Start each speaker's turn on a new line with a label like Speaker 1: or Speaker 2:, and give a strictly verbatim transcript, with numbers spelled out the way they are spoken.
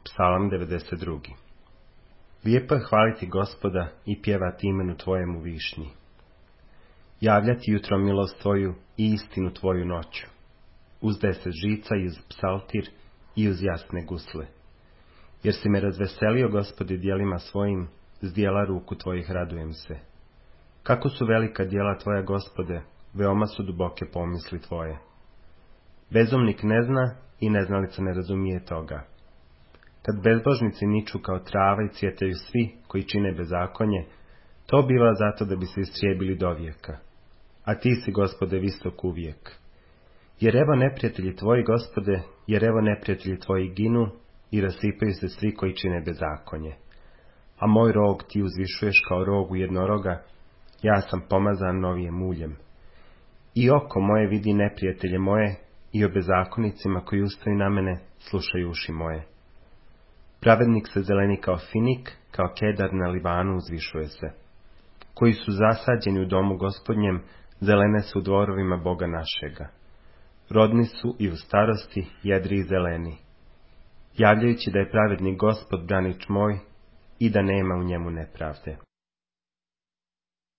Speaker 1: Psalam devedeset dva. Lijepo je hvaliti Gospoda i pjevati imenu Tvojemu višnji. Javljati jutro milost Tvoju i istinu Tvoju noću. Uz deset žica i uz psaltir i uz jasne gusle. Jer si me razveselio, Gospodi, djelima svojim, s dijela ruku Tvojih radujem se. Kako su velika djela Tvoja, Gospode, veoma su duboke pomisli Tvoje. Bezumnik ne zna i neznalica ne razumije toga. Kad bezbožnici niču kao trava i cvjetaju svi koji čine bezakonje, to biva zato da bi se istrijebili dovijeka. A Ti si, Gospode, visok uvijek. Jer evo neprijatelji Tvoji, Gospode, jer evo neprijatelji Tvoji ginu i rasipaju se svi koji čine bezakonje. A moj rog Ti uzvišuješ kao rogu jednoroga, ja sam pomazan novijim uljem. I oko moje vidi neprijatelje moje i o bezakonicima koji ustaju na mene slušaju uši moje. Pravednik se zeleni kao finik, kao kedar na Libanu uzvišuje se. Koji su zasađeni u domu Gospodnjem, zelene su u dvorovima Boga našega. Rodni su i u starosti, jedri i zeleni. Javljajući da je pravednik Gospod branič moj i da nema u njemu nepravde.